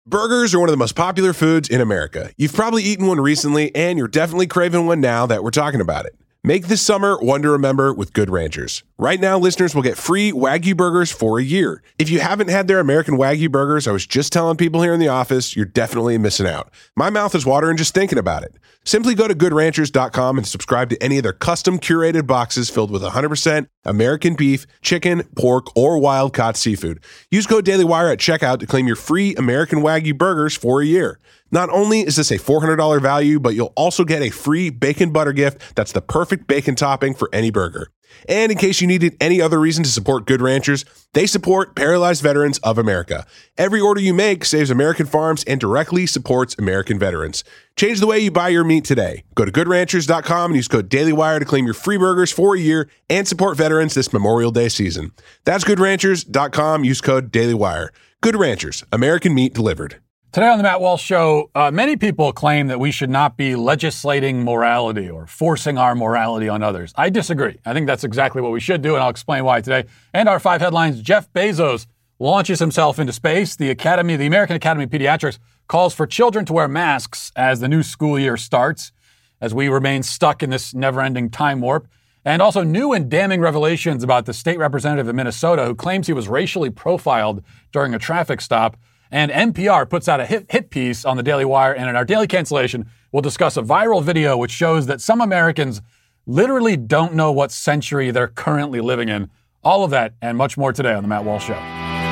Burgers are one of the most popular foods in America. You've probably eaten one recently, and you're definitely craving one now that we're talking about it. Make this summer one to remember with Good Ranchers. Right now, listeners will get free Wagyu burgers for a year. If you haven't had their American Wagyu burgers, I was just telling people here in the office, you're definitely missing out. My mouth is watering just thinking about it. Simply go to goodranchers.com and subscribe to any of their custom curated boxes filled with 100% American beef, chicken, pork, or wild-caught seafood. Use code DailyWire at checkout to claim your free American Wagyu burgers for a year. Not only is this a $400 value, but you'll also get a free bacon butter gift that's the perfect bacon topping for any burger. And in case you needed any other reason to support Good Ranchers, they support Paralyzed Veterans of America. Every order you make saves American farms and directly supports American veterans. Change the way you buy your meat today. Go to goodranchers.com and use code DailyWire to claim your free burgers for a year and support veterans this Memorial Day season. That's goodranchers.com. Use code DailyWire. Good Ranchers, American meat delivered. Today on the Matt Walsh Show, many people claim that we should not be legislating morality or forcing our morality on others. I disagree. I think that's exactly what we should do, and I'll explain why today. And our 5 headlines: Jeff Bezos launches himself into space. The American Academy of Pediatrics calls for children to wear masks as the new school year starts, as we remain stuck in this never-ending time warp. And also new and damning revelations about the state representative of Minnesota who claims he was racially profiled during a traffic stop. And NPR puts out a hit piece on the Daily Wire, and in our daily cancellation, we'll discuss a viral video which shows that some Americans literally don't know what century they're currently living in. All of that and much more today on the Matt Walsh Show.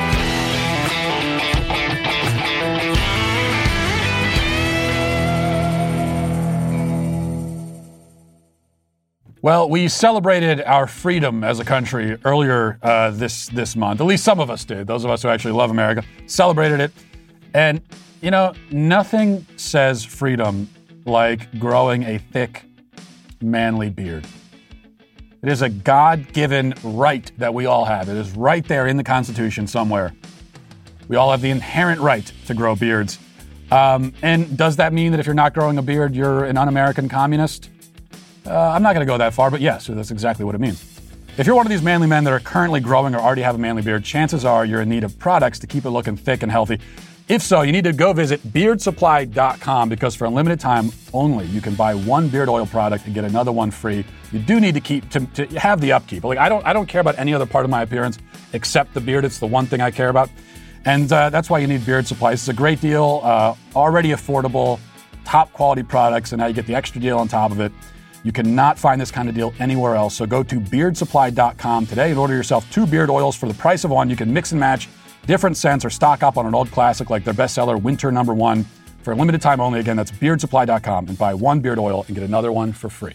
Well, we celebrated our freedom as a country earlier this month. At least some of us did. Those of us who actually love America celebrated it. And, you know, nothing says freedom like growing a thick, manly beard. It is a God-given right that we all have. It is right there in the Constitution somewhere. We all have the inherent right to grow beards. And does that mean that if you're not growing a beard, you're an un-American communist? I'm not going to go that far, but yes, that's exactly what it means. If you're one of these manly men that are currently growing or already have a manly beard, chances are you're in need of products to keep it looking thick and healthy. If so, you need to go visit beardsupply.com because for a limited time only, you can buy one beard oil product and get another one free. You do need to have the upkeep. Like I don't care about any other part of my appearance except the beard. It's the one thing I care about. And that's why you need Beard Supply. It's a great deal, already affordable, top quality products, and now you get the extra deal on top of it. You cannot find this kind of deal anywhere else. So go to beardsupply.com today and order yourself 2 beard oils for the price of one. You can mix and match different scents or stock up on an old classic like their bestseller, Winter No. 1. For a limited time only, again, that's beardsupply.com, and buy 1 beard oil and get another one for free.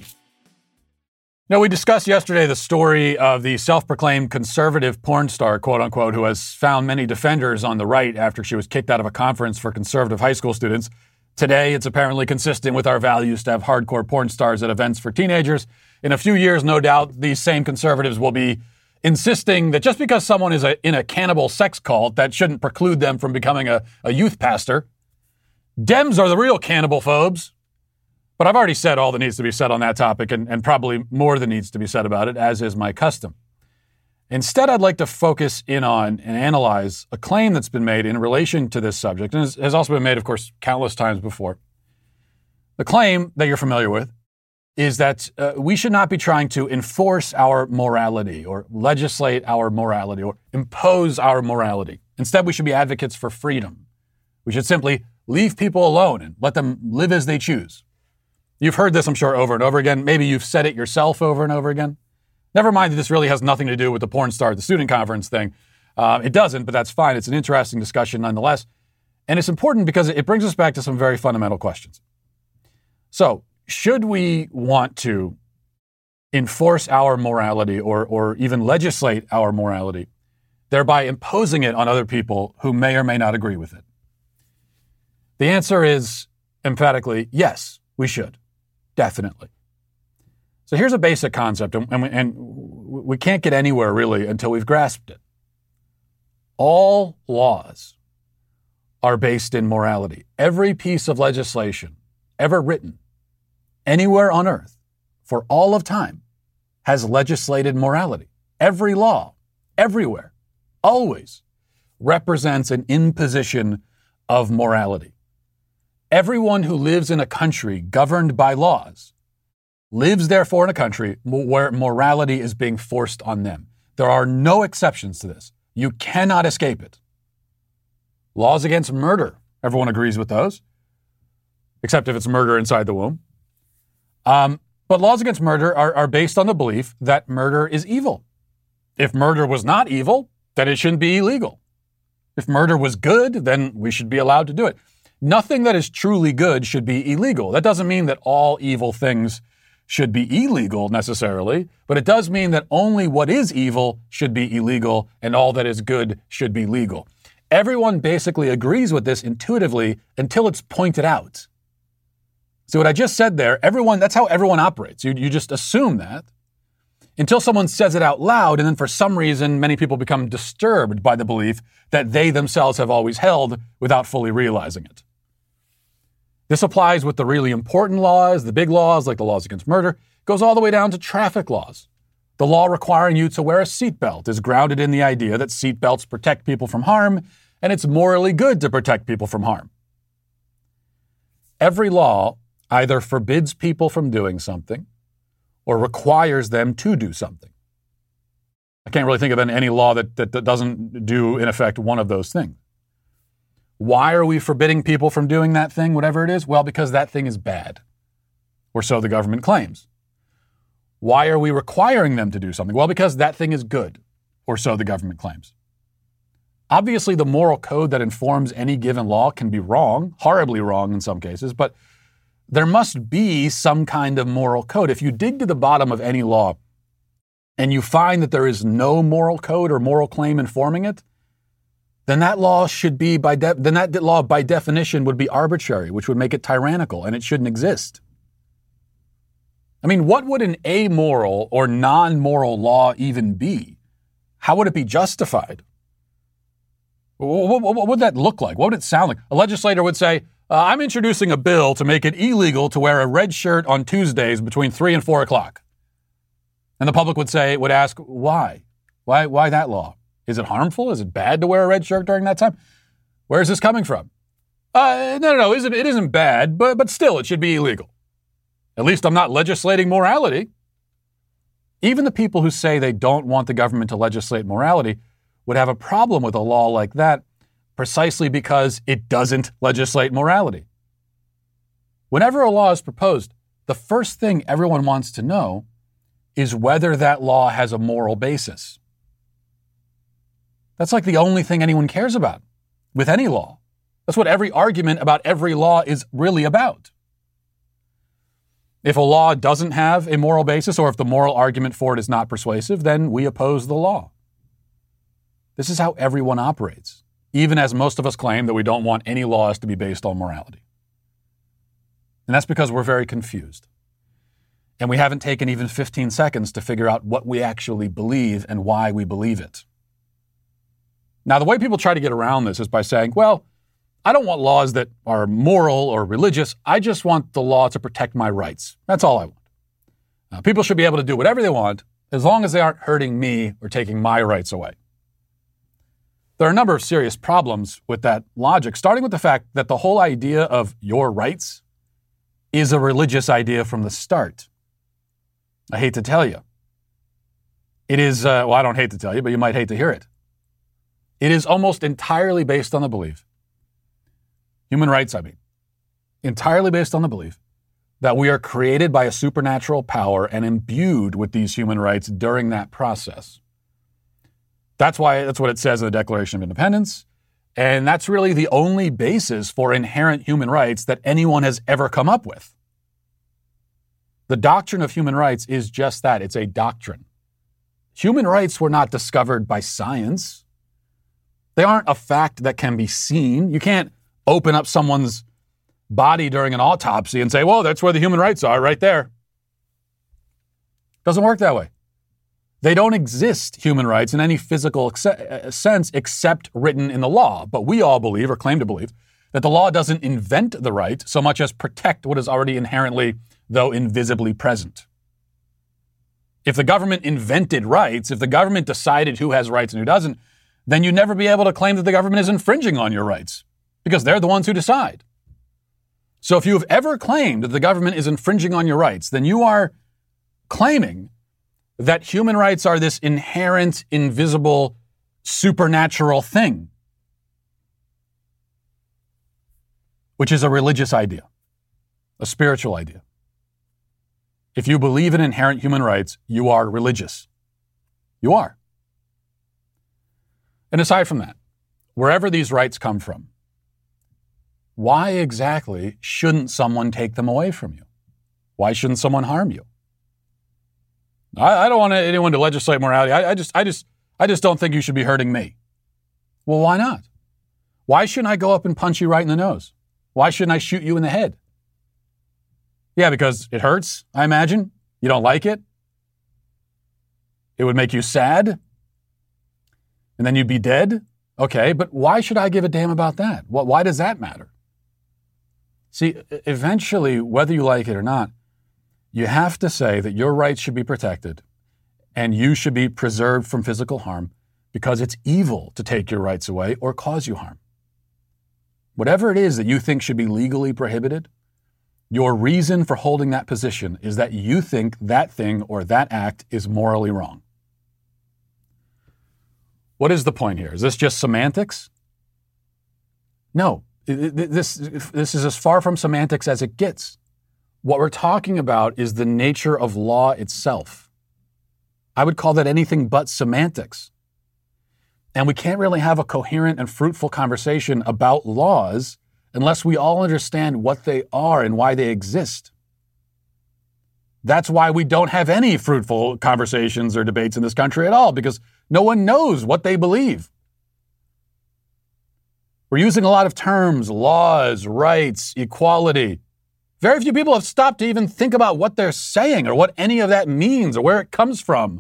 Now, we discussed yesterday the story of the self-proclaimed conservative porn star, quote unquote, who has found many defenders on the right after she was kicked out of a conference for conservative high school students. Today, it's apparently consistent with our values to have hardcore porn stars at events for teenagers. In a few years, no doubt, these same conservatives will be insisting that just because someone is in a cannibal sex cult, that shouldn't preclude them from becoming a youth pastor. Dems are the real cannibal phobes. But I've already said all that needs to be said on that topic, and probably more than needs to be said about it, as is my custom. Instead, I'd like to focus in on and analyze a claim that's been made in relation to this subject, and has also been made, of course, countless times before. The claim that you're familiar with is that we should not be trying to enforce our morality or legislate our morality or impose our morality. Instead, we should be advocates for freedom. We should simply leave people alone and let them live as they choose. You've heard this, I'm sure, over and over again. Maybe you've said it yourself over and over again. Never mind that this really has nothing to do with the porn star at the student conference thing. It doesn't, but that's fine. It's an interesting discussion nonetheless. And it's important because it brings us back to some very fundamental questions. So, should we want to enforce our morality or even legislate our morality, thereby imposing it on other people who may or may not agree with it? The answer is emphatically yes, we should. Definitely. So here's a basic concept, and we can't get anywhere really until we've grasped it. All laws are based in morality. Every piece of legislation ever written anywhere on earth for all of time has legislated morality. Every law, everywhere, always represents an imposition of morality. Everyone who lives in a country governed by laws lives, therefore, in a country where morality is being forced on them. There are no exceptions to this. You cannot escape it. Laws against murder, everyone agrees with those, except if it's murder inside the womb. But laws against murder are based on the belief that murder is evil. If murder was not evil, then it shouldn't be illegal. If murder was good, then we should be allowed to do it. Nothing that is truly good should be illegal. That doesn't mean that all evil things should be illegal necessarily, but it does mean that only what is evil should be illegal and all that is good should be legal. Everyone basically agrees with this intuitively until it's pointed out. So what I just said there, that's how everyone operates. You just assume that until someone says it out loud, and then for some reason, many people become disturbed by the belief that they themselves have always held without fully realizing it. This applies with the really important laws, the big laws like the laws against murder. It goes all the way down to traffic laws. The law requiring you to wear a seatbelt is grounded in the idea that seatbelts protect people from harm, and it's morally good to protect people from harm. Every law either forbids people from doing something or requires them to do something. I can't really think of any law that doesn't do, in effect, one of those things. Why are we forbidding people from doing that thing, whatever it is? Well, because that thing is bad, or so the government claims. Why are we requiring them to do something? Well, because that thing is good, or so the government claims. Obviously, the moral code that informs any given law can be wrong, horribly wrong in some cases, but there must be some kind of moral code. If you dig to the bottom of any law and you find that there is no moral code or moral claim informing it, then that law should be by definition would be arbitrary, which would make it tyrannical, and it shouldn't exist. I mean, what would an amoral or non-moral law even be? How would it be justified? What would that look like? What would it sound like? A legislator would say, I'm introducing a bill to make it illegal to wear a red shirt on Tuesdays between 3 and 4 o'clock. And the public would ask, why? Why that law? Is it harmful? Is it bad to wear a red shirt during that time? Where is this coming from? No. It isn't bad, but still, it should be illegal. At least I'm not legislating morality. Even the people who say they don't want the government to legislate morality would have a problem with a law like that precisely because it doesn't legislate morality. Whenever a law is proposed, the first thing everyone wants to know is whether that law has a moral basis. That's like the only thing anyone cares about with any law. That's what every argument about every law is really about. If a law doesn't have a moral basis, or if the moral argument for it is not persuasive, then we oppose the law. This is how everyone operates, even as most of us claim that we don't want any laws to be based on morality. And that's because we're very confused. And we haven't taken even 15 seconds to figure out what we actually believe and why we believe it. Now, the way people try to get around this is by saying, well, I don't want laws that are moral or religious. I just want the law to protect my rights. That's all I want. People should be able to do whatever they want as long as they aren't hurting me or taking my rights away. There are a number of serious problems with that logic, starting with the fact that the whole idea of your rights is a religious idea from the start. I hate to tell you. It is, I don't hate to tell you, but you might hate to hear it. It is almost entirely based on the belief, human rights, entirely based on the belief that we are created by a supernatural power and imbued with these human rights during that process. That's what it says in the Declaration of Independence, and that's really the only basis for inherent human rights that anyone has ever come up with. The doctrine of human rights is just that. It's a doctrine. Human rights were not discovered by science. They aren't a fact that can be seen. You can't open up someone's body during an autopsy and say, well, that's where the human rights are, right there. Doesn't work that way. They don't exist, human rights, in any physical sense except written in the law. But we all believe, or claim to believe, that the law doesn't invent the right so much as protect what is already inherently, though invisibly, present. If the government invented rights, if the government decided who has rights and who doesn't, then you'd never be able to claim that the government is infringing on your rights. because they're the ones who decide. So if you have ever claimed that the government is infringing on your rights, then you are claiming that human rights are this inherent, invisible, supernatural thing, which is a religious idea, a spiritual idea. If you believe in inherent human rights, you are religious. You are. And aside from that, wherever these rights come from, why exactly shouldn't someone take them away from you? Why shouldn't someone harm you? I don't want anyone to legislate morality. I just don't think you should be hurting me. Well, why not? Why shouldn't I go up and punch you right in the nose? Why shouldn't I shoot you in the head? Yeah, because it hurts, I imagine. You don't like it. It would make you sad. And then you'd be dead. Okay, but why should I give a damn about that? Why does that matter? See, eventually, whether you like it or not, you have to say that your rights should be protected and you should be preserved from physical harm because it's evil to take your rights away or cause you harm. Whatever it is that you think should be legally prohibited, your reason for holding that position is that you think that thing or that act is morally wrong. What is the point here? Is this just semantics? No, this is as far from semantics as it gets. What we're talking about is the nature of law itself. I would call that anything but semantics. And we can't really have a coherent and fruitful conversation about laws unless we all understand what they are and why they exist. That's why we don't have any fruitful conversations or debates in this country at all, because no one knows what they believe. We're using a lot of terms, laws, rights, equality. Very few people have stopped to even think about what they're saying or what any of that means or where it comes from.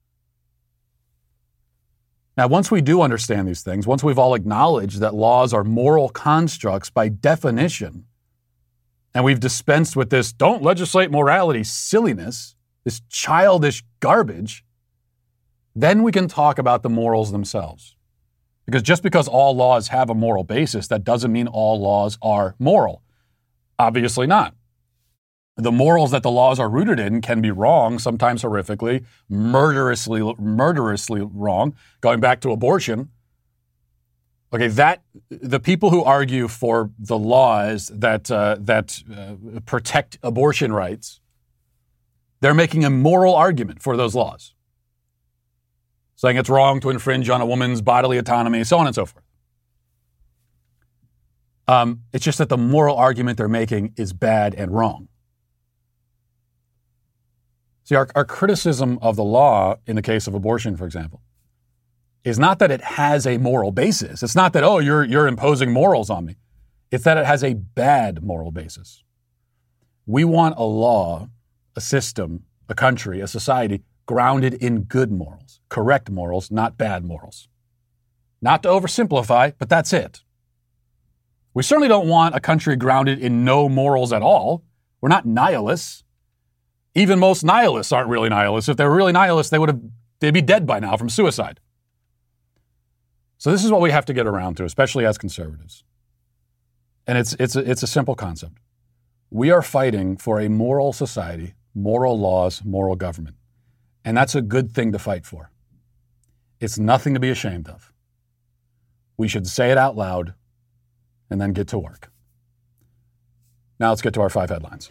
Now, once we do understand these things, once we've all acknowledged that laws are moral constructs by definition, and we've dispensed with this don't legislate morality silliness, this childish garbage, then we can talk about the morals themselves. Because just because all laws have a moral basis, that doesn't mean all laws are moral. Obviously not. The morals that the laws are rooted in can be wrong, sometimes horrifically, murderously wrong. Going back to abortion, okay, the people who argue for the laws that protect abortion rights, they're making a moral argument for those laws, saying it's wrong to infringe on a woman's bodily autonomy, so on and so forth. It's just that the moral argument they're making is bad and wrong. See, our criticism of the law in the case of abortion, for example, is not that it has a moral basis. It's not that, oh, you're imposing morals on me. It's that it has a bad moral basis. We want a law, a system, a country, a society grounded in good morals, correct morals, not bad morals. Not to oversimplify, but that's it. We certainly don't want a country grounded in no morals at all. We're not nihilists. Even most nihilists aren't really nihilists. If they were really nihilists, they'd be dead by now from suicide. So this is what we have to get around to, especially as conservatives. And it's a simple concept. We are fighting for a moral society, moral laws, moral government. And that's a good thing to fight for. It's nothing to be ashamed of. We should say it out loud and then get to work. Now let's get to our 5 headlines.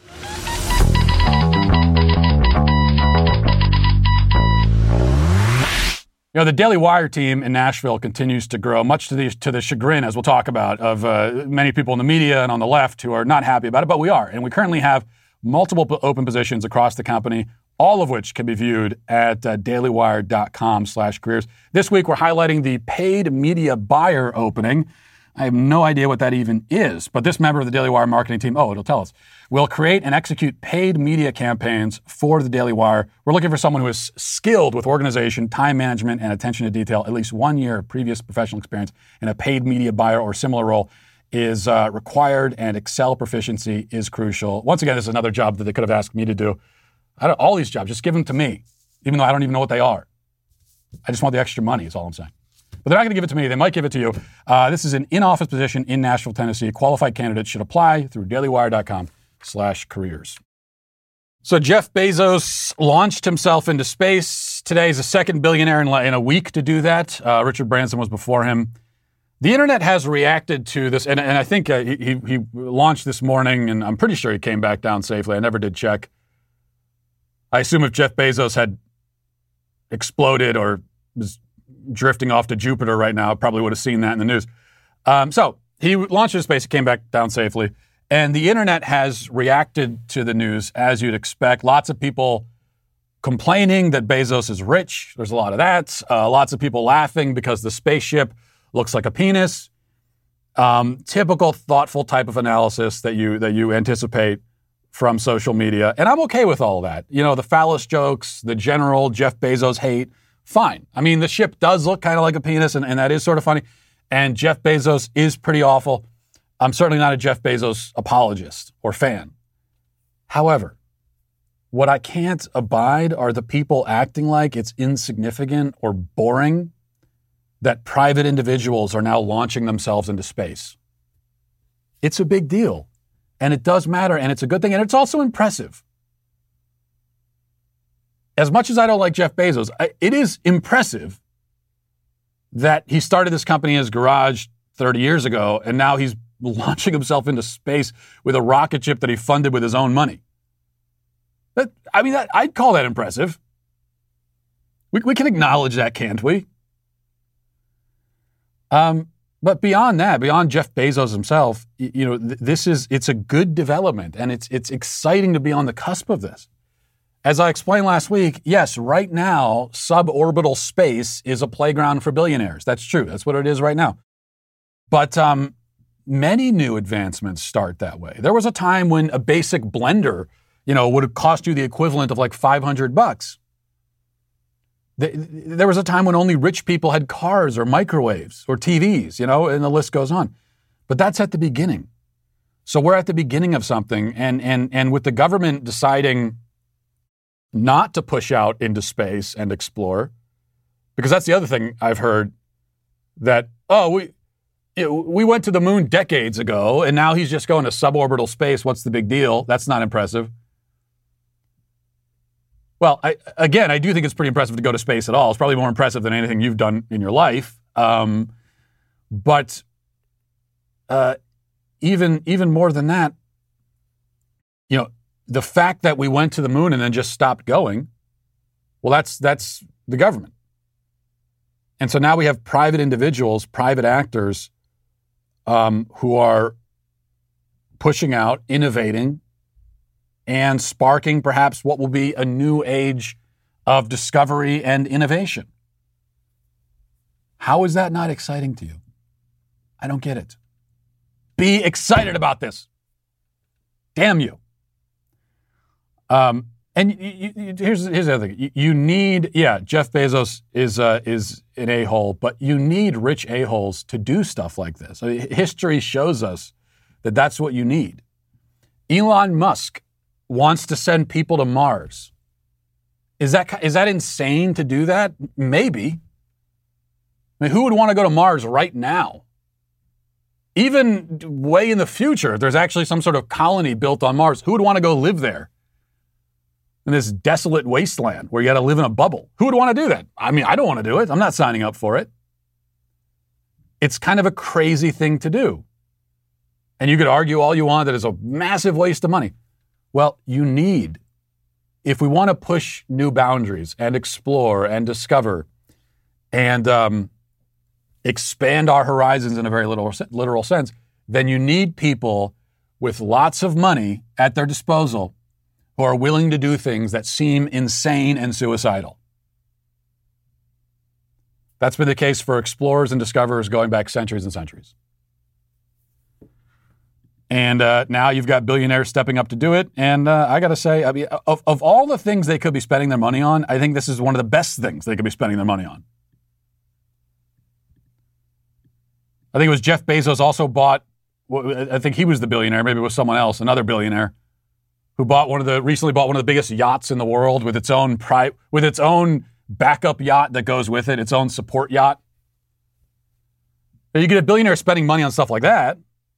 You know, the Daily Wire team in Nashville continues to grow, much to the chagrin, as we'll talk about, of many people in the media and on the left who are not happy about it, but we are. And we currently have multiple open positions across the company, all of which can be viewed at dailywire.com/careers. This week, we're highlighting the paid media buyer opening. I have no idea what that even is, but this member of the Daily Wire marketing team, it'll tell us, will create and execute paid media campaigns for the Daily Wire. We're looking for someone who is skilled with organization, time management, and attention to detail. At least 1 year of previous professional experience in a paid media buyer or similar role is required, and Excel proficiency is crucial. Once again, this is another job that they could have asked me to do. All these jobs, just give them to me, even though I don't even know what they are. I just want the extra money, is all I'm saying. But they're not going to give it to me. They might give it to you. This is an in-office position in Nashville, Tennessee. Qualified candidates should apply through dailywire.com/careers. So Jeff Bezos launched himself into space. Today is the second billionaire in a week to do that. Richard Branson was before him. The internet has reacted to this, and I think he launched this morning, and I'm pretty sure he came back down safely. I never did check. I assume if Jeff Bezos had exploded or was drifting off to Jupiter right now, I probably would have seen that in the news. So he launched into space, he came back down safely. And the internet has reacted to the news as you'd expect. Lots of people complaining that Bezos is rich. There's a lot of that. Lots of people laughing because the spaceship looks like a penis. Typical thoughtful type of analysis that you anticipate from social media. And I'm okay with all of that. You know, the phallus jokes, the general Jeff Bezos hate, fine. I mean, the ship does look kind of like a penis, and that is sort of funny. And Jeff Bezos is pretty awful. I'm certainly not a Jeff Bezos apologist or fan. However, what I can't abide are the people acting like it's insignificant or boring that private individuals are now launching themselves into space. It's a big deal, and it does matter, and it's a good thing, and it's also impressive. As much as I don't like Jeff Bezos, it is impressive that he started this company in his garage 30 years ago, and now he's launching himself into space with a rocket ship that he funded with his own money. I'd call that impressive. We can acknowledge that, can't we? But beyond that, beyond Jeff Bezos himself, it's a good development, and it's exciting to be on the cusp of this. As I explained last week, yes, right now, suborbital space is a playground for billionaires. That's true. That's what it is right now. But many new advancements start that way. There was a time when a basic blender, would have cost you the equivalent of like $500. There was a time when only rich people had cars or microwaves or TVs, and the list goes on. But that's at the beginning. So we're at the beginning of something, and with the government deciding not to push out into space and explore, because that's the other thing I've heard, that, we went to the moon decades ago, and now he's just going to suborbital space. What's the big deal? That's not impressive. Well, I do think it's pretty impressive to go to space at all. It's probably more impressive than anything you've done in your life. But even more than that, the fact that we went to the moon and then just stopped going, well, that's the government. And so now we have private individuals, private actors, who are pushing out, innovating, and sparking perhaps what will be a new age of discovery and innovation. How is that not exciting to you? I don't get it. Be excited about this. Damn you. And here's the other thing. You need, Jeff Bezos is an a-hole, but you need rich a-holes to do stuff like this. History shows us that that's what you need. Elon Musk wants to send people to Mars. Is that insane to do that? Maybe. I mean, who would want to go to Mars right now? Even way in the future, if there's actually some sort of colony built on Mars, who would want to go live there? In this desolate wasteland where you got to live in a bubble. Who would want to do that? I mean, I don't want to do it. I'm not signing up for it. It's kind of a crazy thing to do. And you could argue all you want that it's a massive waste of money. Well, if we want to push new boundaries and explore and discover and expand our horizons in a very literal sense, then you need people with lots of money at their disposal who are willing to do things that seem insane and suicidal. That's been the case for explorers and discoverers going back centuries and centuries. And now you've got billionaires stepping up to do it. And I got to say, I mean, of all the things they could be spending their money on, I think this is one of the best things they could be spending their money on. I think it was Jeff Bezos also bought, I think he was the billionaire, maybe it was someone else, another billionaire, who recently bought one of the biggest yachts in the world with its own backup yacht that goes with it, its own support yacht. You get a billionaire spending money on stuff like that,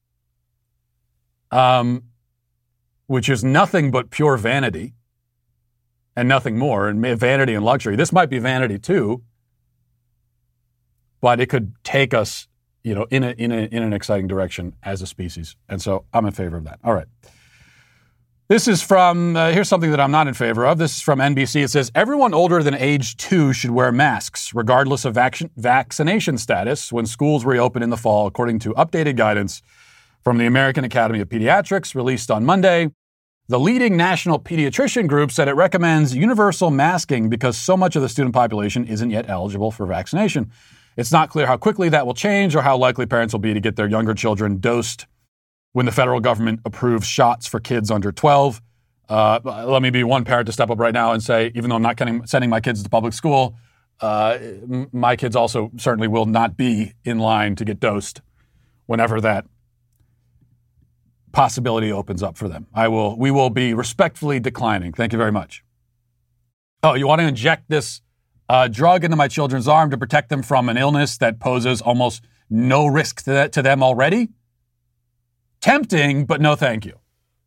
which is nothing but pure vanity and nothing more, and vanity and luxury. This might be vanity too, but it could take us, in an exciting direction as a species. And so I'm in favor of that. All right. This is from, here's something that I'm not in favor of. This is from NBC. It says, everyone older than age 2 should wear masks, regardless of vaccination status, when schools reopen in the fall, according to updated guidance from the American Academy of Pediatrics, released on Monday. The leading national pediatrician group said it recommends universal masking because so much of the student population isn't yet eligible for vaccination. It's not clear how quickly that will change or how likely parents will be to get their younger children dosed when the federal government approves shots for kids under 12. Let me be one parent to step up right now and say, even though I'm not sending my kids to public school, my kids also certainly will not be in line to get dosed whenever that possibility opens up for them. We will be respectfully declining. Thank you very much. Oh, you want to inject this drug into my children's arm to protect them from an illness that poses almost no risk to them already? Tempting, but no thank you.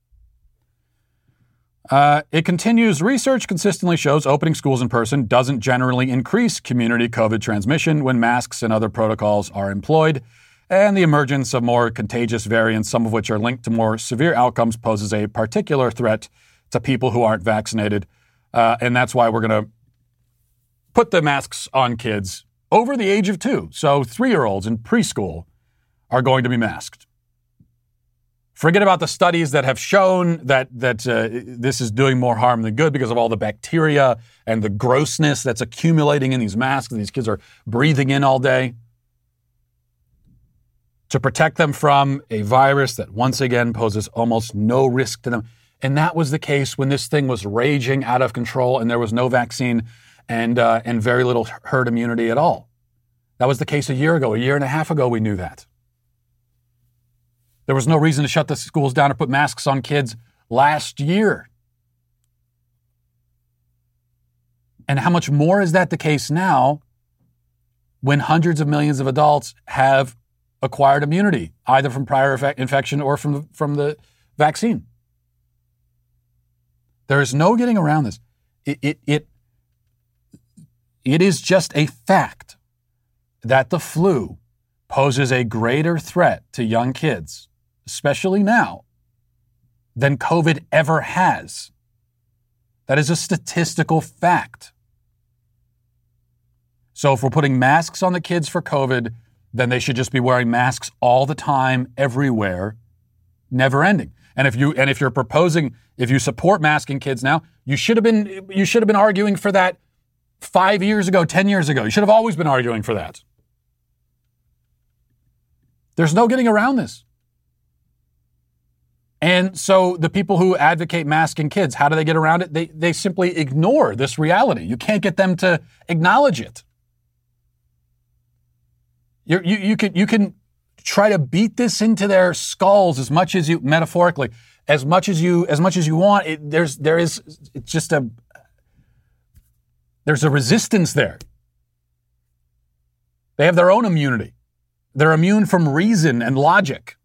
It continues, research consistently shows opening schools in person doesn't generally increase community COVID transmission when masks and other protocols are employed, and the emergence of more contagious variants, some of which are linked to more severe outcomes, poses a particular threat to people who aren't vaccinated. And that's why we're going to put the masks on kids over the age of 2. So 3-year-olds in preschool are going to be masked. Forget about the studies that have shown that this is doing more harm than good because of all the bacteria and the grossness that's accumulating in these masks that these kids are breathing in all day. To protect them from a virus that once again poses almost no risk to them. And that was the case when this thing was raging out of control and there was no vaccine and very little herd immunity at all. That was the case a year and a half ago we knew that. There was no reason to shut the schools down or put masks on kids last year. And how much more is that the case now when hundreds of millions of adults have acquired immunity, either from prior infection or from the vaccine? There is no getting around this. It is just a fact that the flu poses a greater threat to young kids, especially now, than COVID ever has. That is a statistical fact. So if we're putting masks on the kids for COVID, then they should just be wearing masks all the time, everywhere, never ending. And if you support masking kids now, you should have been arguing for that 5 years ago, 10 years ago. You should have always been arguing for that. There's no getting around this. And so the people who advocate masking kids, how do they get around it? They simply ignore this reality. You can't get them to acknowledge it. You can try to beat this into their skulls as much as you, metaphorically, as much as you want. There's a resistance there. They have their own immunity. They're immune from reason and logic.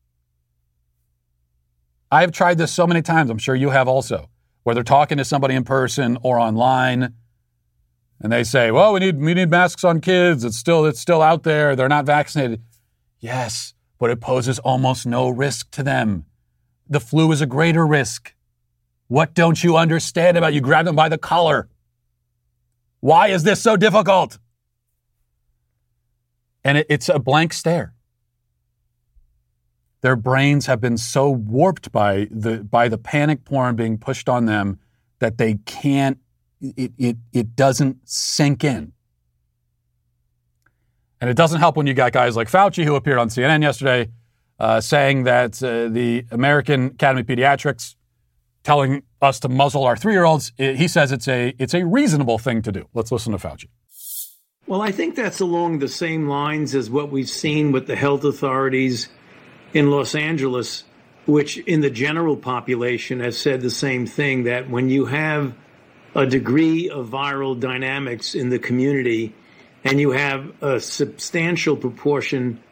I've tried this so many times. I'm sure you have also, whether talking to somebody in person or online, and they say, well, we need masks on kids. It's still out there. They're not vaccinated. Yes, but it poses almost no risk to them. The flu is a greater risk. What don't you understand about it? You grab them by the collar. Why is this so difficult? And it's a blank stare. Their brains have been so warped by the panic porn being pushed on them that they can't, it doesn't sink in. And it doesn't help when you got guys like Fauci, who appeared on CNN yesterday, saying that the American Academy of Pediatrics telling us to muzzle our 3-year-olds. He says it's a reasonable thing to do. Let's listen to Fauci. Well, I think that's along the same lines as what we've seen with the health authorities in Los Angeles, which in the general population has said the same thing, that when you have a degree of viral dynamics in the community and you have a substantial proportion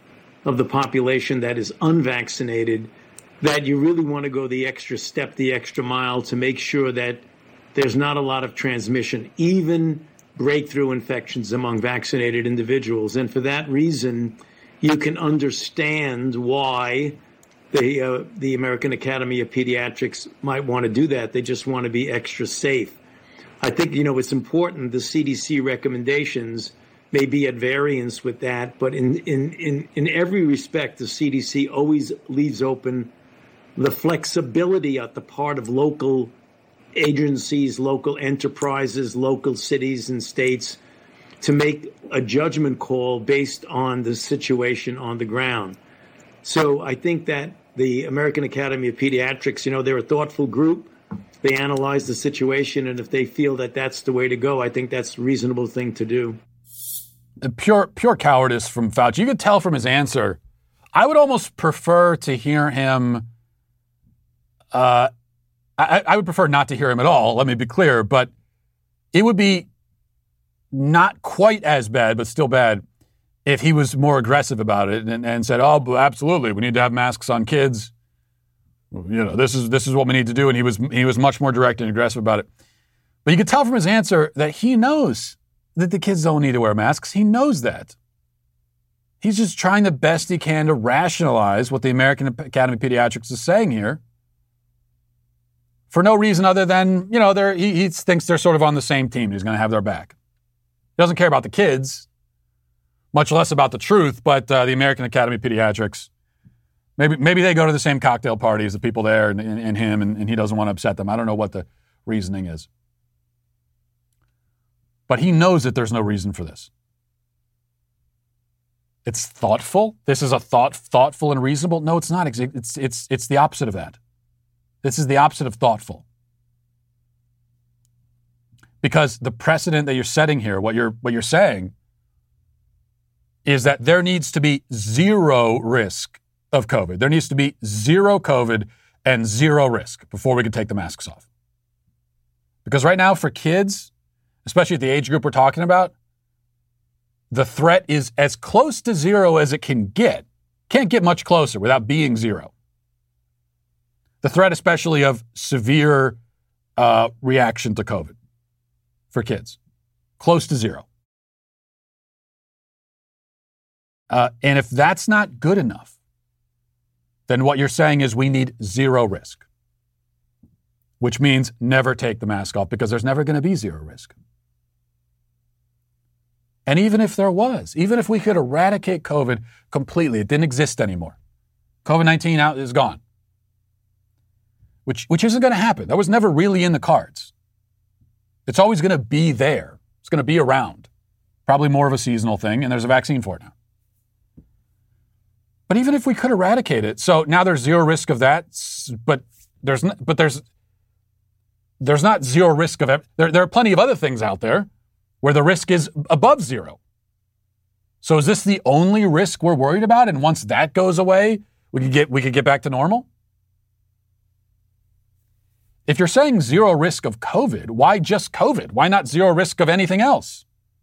of the population that is unvaccinated, that you really want to go the extra step, the extra mile to make sure that there's not a lot of transmission, even breakthrough infections among vaccinated individuals. And for that reason, you can understand why the American Academy of Pediatrics might want to do that. They just want to be extra safe. I think, it's important. The CDC recommendations may be at variance with that, but in every respect, the CDC always leaves open the flexibility at the part of local agencies, local enterprises, local cities and states to make a judgment call based on the situation on the ground. So I think that the American Academy of Pediatrics, they're a thoughtful group. They analyze the situation, and if they feel that that's the way to go, I think that's a reasonable thing to do. Pure cowardice from Fauci. You could tell from his answer. I would almost prefer to hear him. I would prefer not to hear him at all. Let me be clear, but it would be not quite as bad, but still bad, if he was more aggressive about it and said, "Oh, absolutely, we need to have masks on kids. This is what we need to do." And he was much more direct and aggressive about it. But you could tell from his answer that he knows that the kids don't need to wear masks. He knows that. He's just trying the best he can to rationalize what the American Academy of Pediatrics is saying here for no reason other than, he thinks they're sort of on the same team. He's going to have their back. He doesn't care about the kids, much less about the truth, but the American Academy of Pediatrics, maybe they go to the same cocktail parties, the people there and him, and he doesn't want to upset them. I don't know what the reasoning is. But he knows that there's no reason for this. It's thoughtful. This is a thoughtful and reasonable. No, it's not. It's the opposite of that. This is the opposite of thoughtful. Because the precedent that you're setting here, what you're saying, is that there needs to be zero risk of COVID. There needs to be zero COVID and zero risk before we can take the masks off. Because right now for kids, especially at the age group we're talking about, the threat is as close to zero as it can get. Can't get much closer without being zero. The threat especially of severe reaction to COVID for kids. Close to zero. And if that's not good enough, then what you're saying is we need zero risk, which means never take the mask off because there's never going to be zero risk. And even if there was, even if we could eradicate COVID completely, it didn't exist anymore. COVID-19 is gone, which isn't going to happen. That was never really in the cards. It's always going to be there. It's going to be around. Probably more of a seasonal thing, and there's a vaccine for it now. But even if we could eradicate it, so now there's zero risk of that, but there's not zero risk of it. There are plenty of other things out there where the risk is above zero. So is this the only risk we're worried about? And once that goes away, we could get back to normal? If you're saying zero risk of COVID, why just COVID? Why not zero risk of anything else?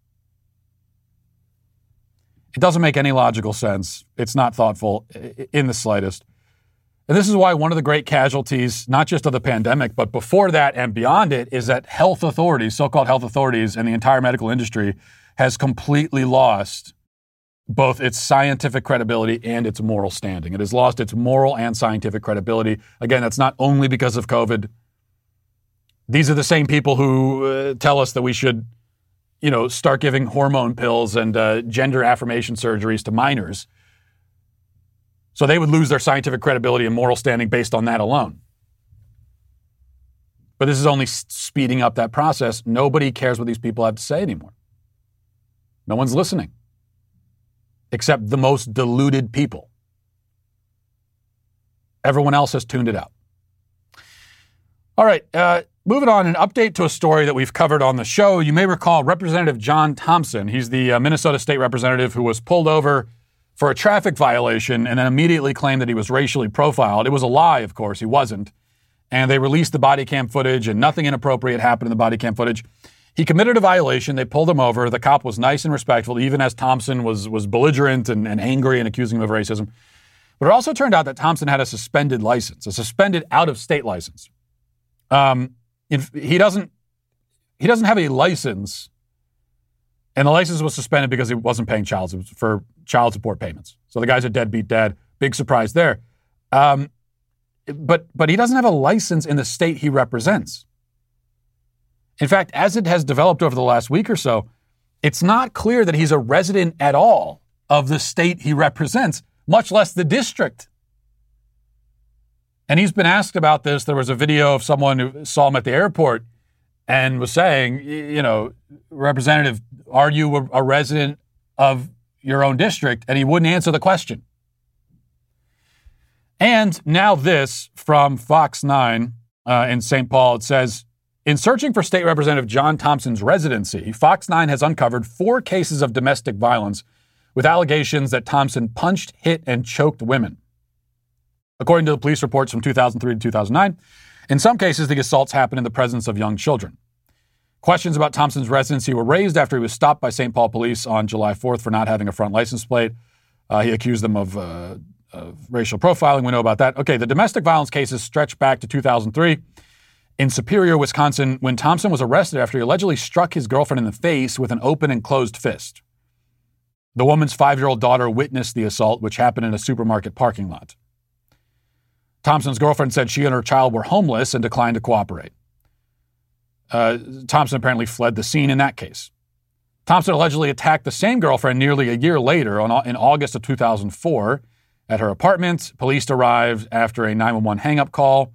It doesn't make any logical sense. It's not thoughtful in the slightest. And this is why one of the great casualties, not just of the pandemic, but before that and beyond it, is that health authorities, so-called health authorities, and the entire medical industry has completely lost both its scientific credibility and its moral standing. It has lost its moral and scientific credibility. Again, that's not only because of COVID. These are the same people who tell us that we should, start giving hormone pills and gender affirmation surgeries to minors. So they would lose their scientific credibility and moral standing based on that alone. But this is only speeding up that process. Nobody cares what these people have to say anymore. No one's listening. Except the most deluded people. Everyone else has tuned it out. All right, moving on, an update to a story that we've covered on the show. You may recall Representative John Thompson. He's the Minnesota state representative who was pulled over for a traffic violation and then immediately claimed that he was racially profiled. It was a lie, of course. He wasn't. And they released the body cam footage and nothing inappropriate happened in the body cam footage. He committed a violation. They pulled him over. The cop was nice and respectful, even as Thompson was belligerent and angry and accusing him of racism. But it also turned out that Thompson had a suspended license, a suspended out-of-state license. He doesn't have a license, and the license was suspended because he wasn't paying for child support payments. So the guy's a deadbeat dad. Big surprise there. But he doesn't have a license in the state he represents. In fact, as it has developed over the last week or so, it's not clear that he's a resident at all of the state he represents, much less the district. And he's been asked about this. There was a video of someone who saw him at the airport and was saying, Representative, are you a resident of your own district? And he wouldn't answer the question. And now this from Fox 9 in St. Paul. It says, in searching for State Representative John Thompson's residency, Fox 9 has uncovered 4 cases of domestic violence with allegations that Thompson punched, hit, and choked women. According to the police reports from 2003 to 2009, in some cases, the assaults happened in the presence of young children. Questions about Thompson's residency were raised after he was stopped by St. Paul police on July 4th for not having a front license plate. He accused them of racial profiling. We know about that. Okay, the domestic violence cases stretch back to 2003. In Superior, Wisconsin, when Thompson was arrested after he allegedly struck his girlfriend in the face with an open and closed fist. The woman's 5-year-old daughter witnessed the assault, which happened in a supermarket parking lot. Thompson's girlfriend said she and her child were homeless and declined to cooperate. Thompson apparently fled the scene in that case. Thompson allegedly attacked the same girlfriend nearly a year later in August of 2004 at her apartment. Police arrived after a 911 hang-up call.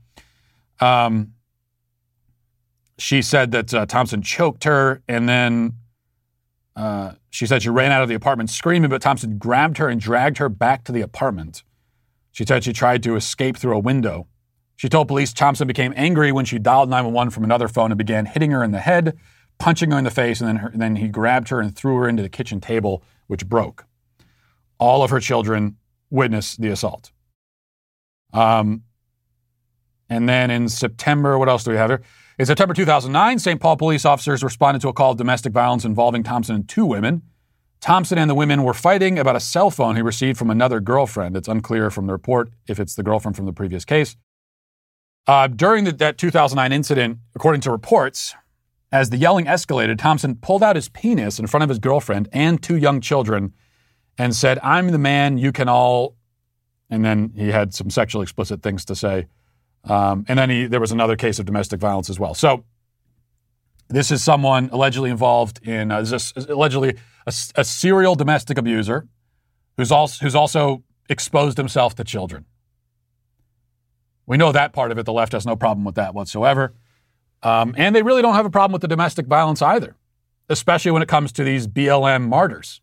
She said that Thompson choked her, and then she said she ran out of the apartment screaming, but Thompson grabbed her and dragged her back to the apartment. She said she tried to escape through a window. She told police Thompson became angry when she dialed 911 from another phone and began hitting her in the head, punching her in the face, and then he grabbed her and threw her into the kitchen table, which broke. All of her children witnessed the assault. And then in September, what else do we have here? In September 2009, St. Paul police officers responded to a call of domestic violence involving Thompson and 2 women. Thompson and the women were fighting about a cell phone he received from another girlfriend. It's unclear from the report if it's the girlfriend from the previous case. During that 2009 incident, according to reports, as the yelling escalated, Thompson pulled out his penis in front of his girlfriend and 2 young children and said, "I'm the man, you can all," and then he had some sexually explicit things to say. And then there was another case of domestic violence as well. So this is someone allegedly involved in, allegedly a serial domestic abuser who's also exposed himself to children. We know that part of it. The left has no problem with that whatsoever. And they really don't have a problem with the domestic violence either, especially when it comes to these BLM martyrs.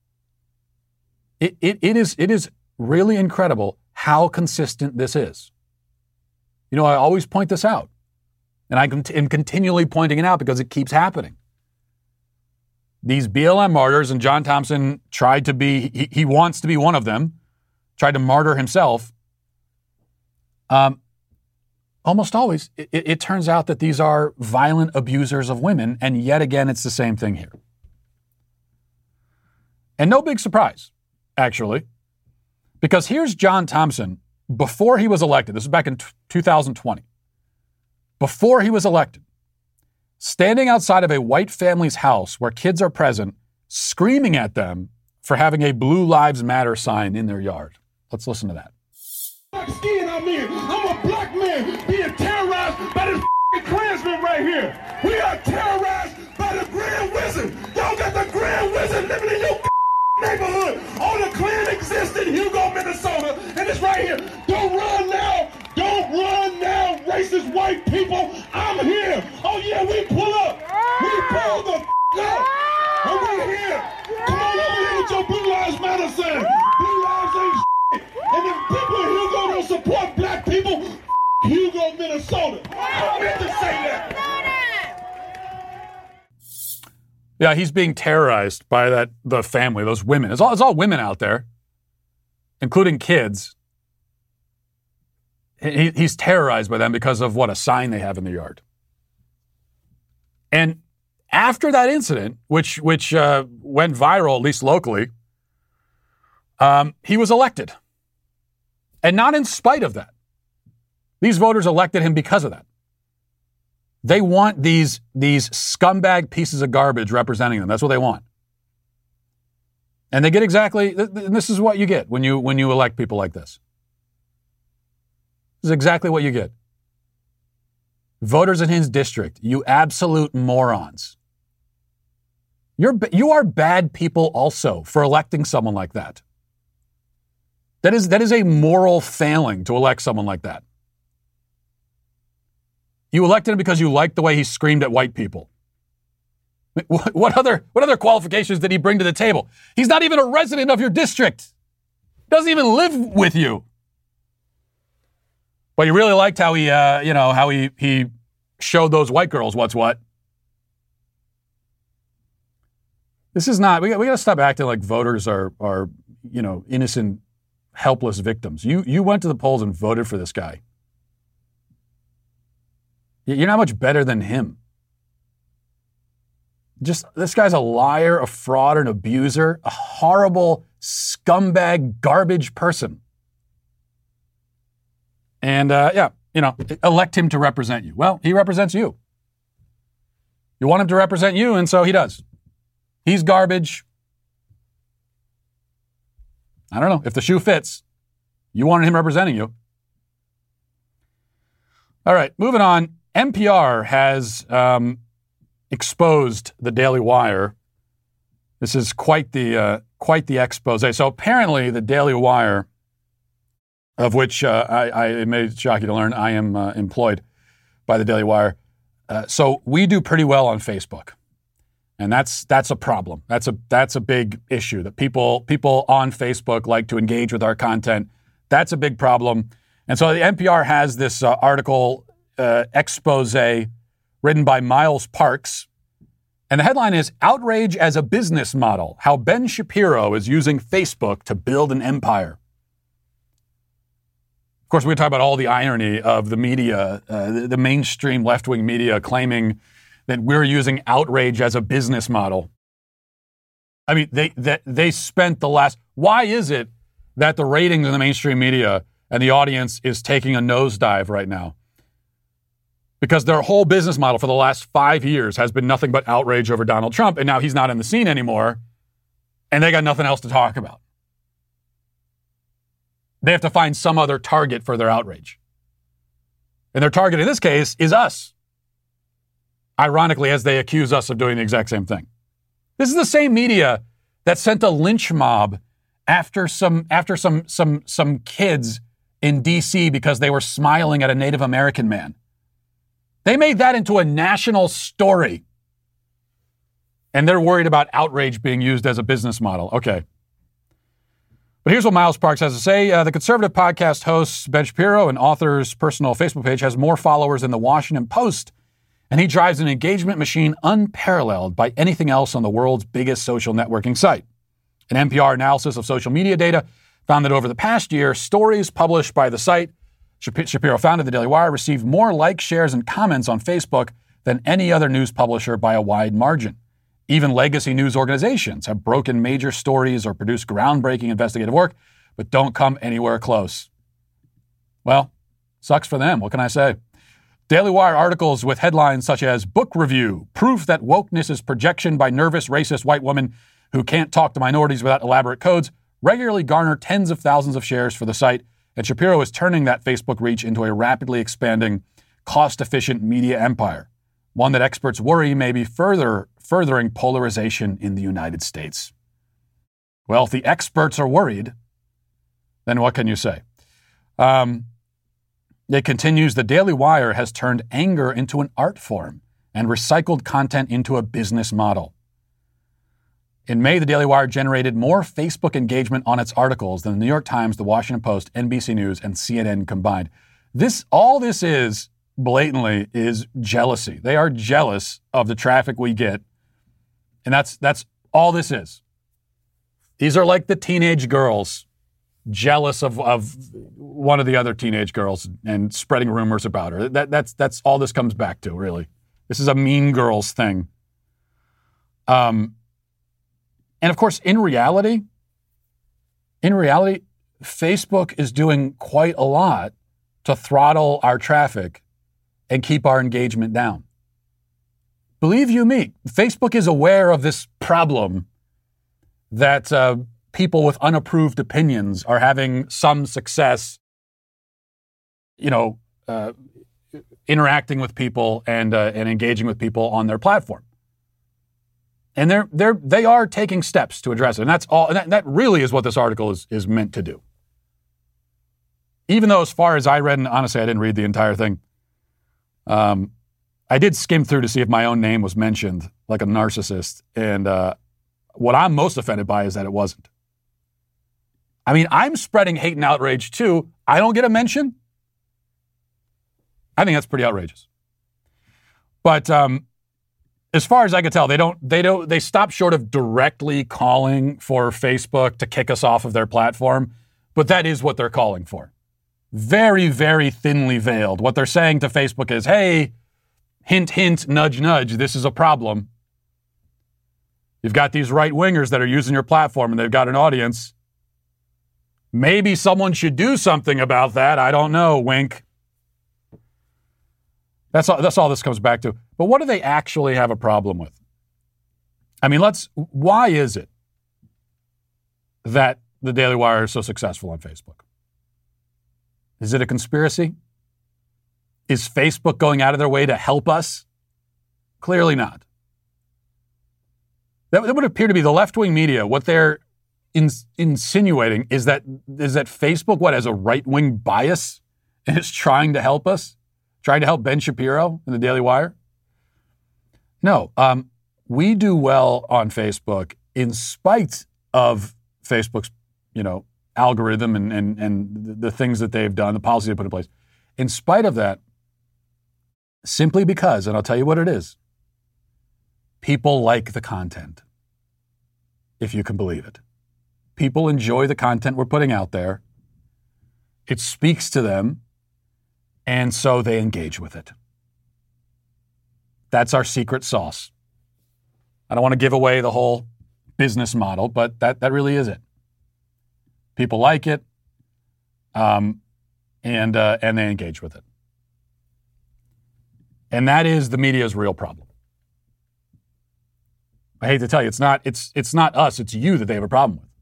It is really incredible how consistent this is. I always point this out, and I am continually pointing it out because it keeps happening. These BLM martyrs, and John Thompson tried to be, he wants to be one of them, tried to martyr himself. Almost always, it turns out that these are violent abusers of women, and yet again, it's the same thing here. And no big surprise, actually, because here's John Thompson before he was elected. This was back in 2020. Before he was elected, standing outside of a white family's house where kids are present, screaming at them for having a Blue Lives Matter sign in their yard. Let's listen to that. I'm a black man being terrorized by this Klansman right here. We are terrorized by the Grand Wizard. Y'all got the Grand Wizard living in your neighborhood. All the Klan exists in Hugo, Minnesota, and it's right here. Don't run now. Don't run now, racist white people. I'm here. Oh yeah, we pull up. We pull the up. And we're here. Come on over here with your Blue Lives Matter sign. Blue Lives ain't and if people in Hugo don't support black people, Hugo, Minnesota. I meant to say that. Yeah, he's being terrorized by the family, those women. It's all women out there, including kids. He's terrorized by them because of a sign they have in the yard. And after that incident, which went viral, at least locally, he was elected. And not in spite of that. These voters elected him because of that. They want these scumbag pieces of garbage representing them. That's what they want. And they get exactly, this is what you get when you elect people like this. This is exactly what you get. Voters in his district, you absolute morons. You are bad people also for electing someone like that. That is a moral failing to elect someone like that. You elected him because you liked the way he screamed at white people. What other qualifications did he bring to the table? He's not even a resident of your district. Doesn't even live with you. But you really liked how he showed those white girls what's what. This is not. We got to stop acting like voters are innocent, helpless victims. You went to the polls and voted for this guy. You're not much better than him. Just this guy's a liar, a fraud, an abuser, a horrible scumbag, garbage person. And elect him to represent you. Well, he represents you. You want him to represent you, and so he does. He's garbage. I don't know. If the shoe fits, you wanted him representing you. All right, moving on. NPR has exposed the Daily Wire. This is quite the expose. So apparently, the Daily Wire, of which it may shock you to learn, I am employed by the Daily Wire. So we do pretty well on Facebook, and that's a problem. That's a big issue that people on Facebook like to engage with our content. That's a big problem. And so the NPR has this article expose written by Miles Parks, and the headline is "Outrage as a Business Model: How Ben Shapiro is Using Facebook to Build an Empire." Of course, we talk about all the irony of the media, the mainstream left-wing media claiming that we're using outrage as a business model. I mean, they spent the last... Why is it that the ratings in the mainstream media and the audience is taking a nosedive right now? Because their whole business model for the last 5 years has been nothing but outrage over Donald Trump, and now he's not in the scene anymore, and they got nothing else to talk about. They have to find some other target for their outrage. And their target in this case is us. Ironically, as they accuse us of doing the exact same thing. This is the same media that sent a lynch mob after some kids in D.C. because they were smiling at a Native American man. They made that into a national story. And they're worried about outrage being used as a business model. Okay. But here's what Miles Parks has to say. The conservative podcast host Ben Shapiro, an author's personal Facebook page, has more followers than the Washington Post, and he drives an engagement machine unparalleled by anything else on the world's biggest social networking site. An NPR analysis of social media data found that over the past year, stories published by the site Shapiro founded the Daily Wire received more likes, shares, and comments on Facebook than any other news publisher by a wide margin. Even legacy news organizations have broken major stories or produced groundbreaking investigative work, but don't come anywhere close. Well, sucks for them. What can I say? Daily Wire articles with headlines such as "Book Review, Proof that Wokeness is Projection by Nervous Racist White Woman Who Can't Talk to Minorities Without Elaborate Codes" regularly garner tens of thousands of shares for the site, and Shapiro is turning that Facebook reach into a rapidly expanding, cost-efficient media empire, one that experts worry may be furthering polarization in the United States. Well, if the experts are worried, then what can you say? It continues, the Daily Wire has turned anger into an art form and recycled content into a business model. In May, the Daily Wire generated more Facebook engagement on its articles than the New York Times, the Washington Post, NBC News, and CNN combined. All this is blatantly is jealousy. They are jealous of the traffic we get. And that's all this is. These are like the teenage girls jealous of one of the other teenage girls and spreading rumors about her. That's all this comes back to, really. This is a Mean Girls thing. And of course, in reality, Facebook is doing quite a lot to throttle our traffic and keep our engagement down. Believe you me, Facebook is aware of this problem that people with unapproved opinions are having some success, interacting with people and engaging with people on their platform. And they are taking steps to address it. And that's all. And that really is what this article is meant to do. Even though, as far as I read, and honestly, I didn't read the entire thing. I did skim through to see if my own name was mentioned, like a narcissist. And what I'm most offended by is that it wasn't. I mean, I'm spreading hate and outrage too. I don't get a mention. I think that's pretty outrageous. But as far as I can tell, they stop short of directly calling for Facebook to kick us off of their platform, but that is what they're calling for. Very, very thinly veiled. What they're saying to Facebook is, hey, hint, hint, nudge, nudge, this is a problem. You've got these right-wingers that are using your platform and they've got an audience. Maybe someone should do something about that. I don't know, wink. That's all this comes back to. But what do they actually have a problem with? I mean, why is it that the Daily Wire is so successful on Facebook? Is it a conspiracy? Is Facebook going out of their way to help us? Clearly not. That would appear to be the left-wing media. What they're insinuating is that Facebook, has a right-wing bias and is trying to help us? Trying to help Ben Shapiro and the Daily Wire? No, we do well on Facebook in spite of Facebook's, algorithm and the things that they've done, the policies they put in place. In spite of that, simply because, and I'll tell you what it is, people like the content, if you can believe it. People enjoy the content we're putting out there. It speaks to them. And so they engage with it. That's our secret sauce. I don't want to give away the whole business model, but that really is it. People like it, and they engage with it. And that is the media's real problem. I hate to tell you, it's not us, it's you that they have a problem with.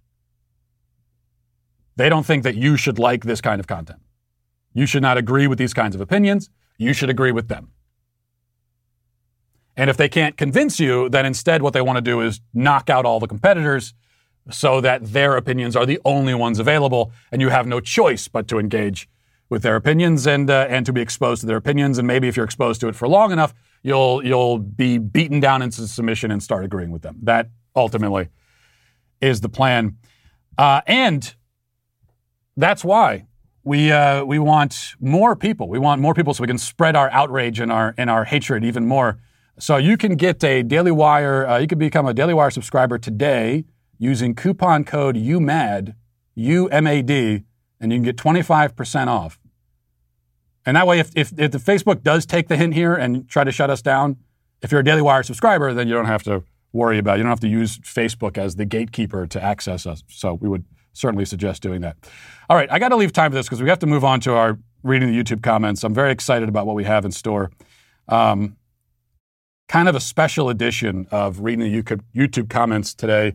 They don't think that you should like this kind of content. You should not agree with these kinds of opinions. You should agree with them. And if they can't convince you, then instead what they want to do is knock out all the competitors so that their opinions are the only ones available, and you have no choice but to engage with their opinions and to be exposed to their opinions. And maybe if you're exposed to it for long enough, you'll be beaten down into submission and start agreeing with them. That ultimately is the plan. And that's why we want more people. We want more people so we can spread our outrage and our hatred even more. So you can get a Daily Wire. You can become a Daily Wire subscriber today using coupon code UMAD, UMAD, and you can get 25% off. And that way, if the Facebook does take the hint here and try to shut us down, if you're a Daily Wire subscriber, then you don't have to worry about it. You don't have to use Facebook as the gatekeeper to access us. So we would certainly suggest doing that. All right, I got to leave time for this because we have to move on to our reading the YouTube comments. I'm very excited about what we have in store. Kind of a special edition of reading the YouTube comments today.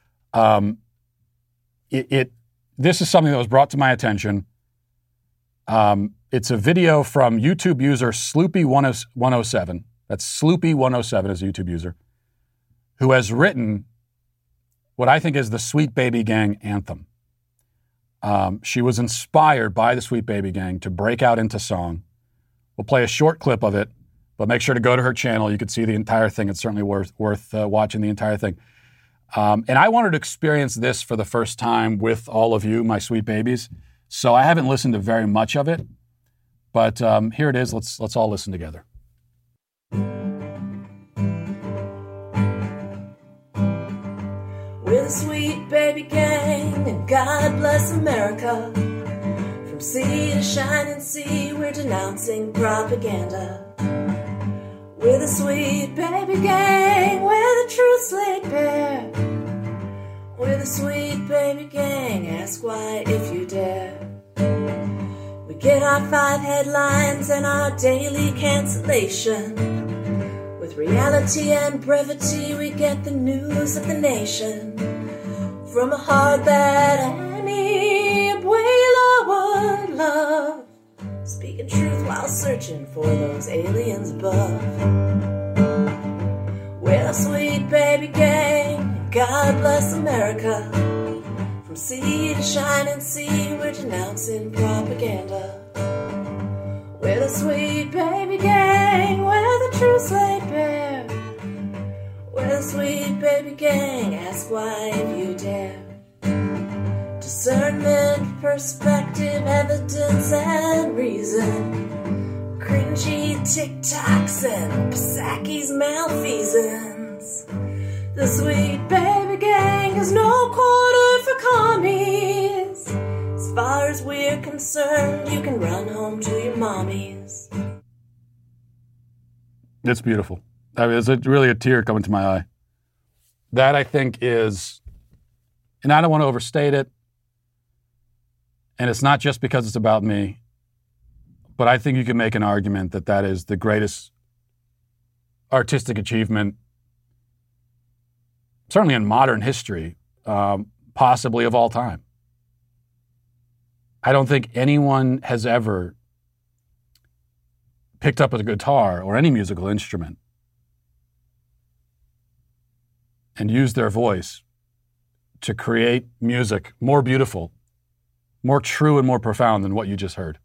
This is something that was brought to my attention. It's a video from YouTube user Sloopy107. That's Sloopy107 as a YouTube user, who has written what I think is the Sweet Baby Gang anthem. She was inspired by the Sweet Baby Gang to break out into song. We'll play a short clip of it, but make sure to go to her channel. You can see the entire thing. It's certainly worth watching the entire thing. And I wanted to experience this for the first time with all of you, my sweet babies. So I haven't listened to very much of it, but here it is. Let's all listen together. We're the Sweet Baby Gang, and God bless America. From sea to shining sea, we're denouncing propaganda. We're the sweet baby gang, we're the truth's laid bare. We're the sweet baby gang, ask why if you dare. We get our 5 headlines and our daily cancellation. With reality and brevity, we get the news of the nation. From a hardbat Annie, Abuela would love, speaking truth while searching for those aliens above. We're the sweet baby gang, God bless America. From sea to shining sea, we're denouncing propaganda. We're the sweet baby gang, we're the truth's laid bare. We're the sweet baby gang, ask why if you dare. Discernment, perspective, evidence, and reason. Cringy TikToks and Psaki's malfeasance. The sweet baby gang is no quarter for commies. As far as we're concerned, you can run home to your mommies. It's beautiful. I mean, there's really a tear coming to my eye. That, I think, is, and I don't want to overstate it, and it's not just because it's about me, but I think you can make an argument that that is the greatest artistic achievement, certainly in modern history, possibly of all time. I don't think anyone has ever picked up a guitar or any musical instrument and used their voice to create music more beautiful, more true and more profound than what you just heard.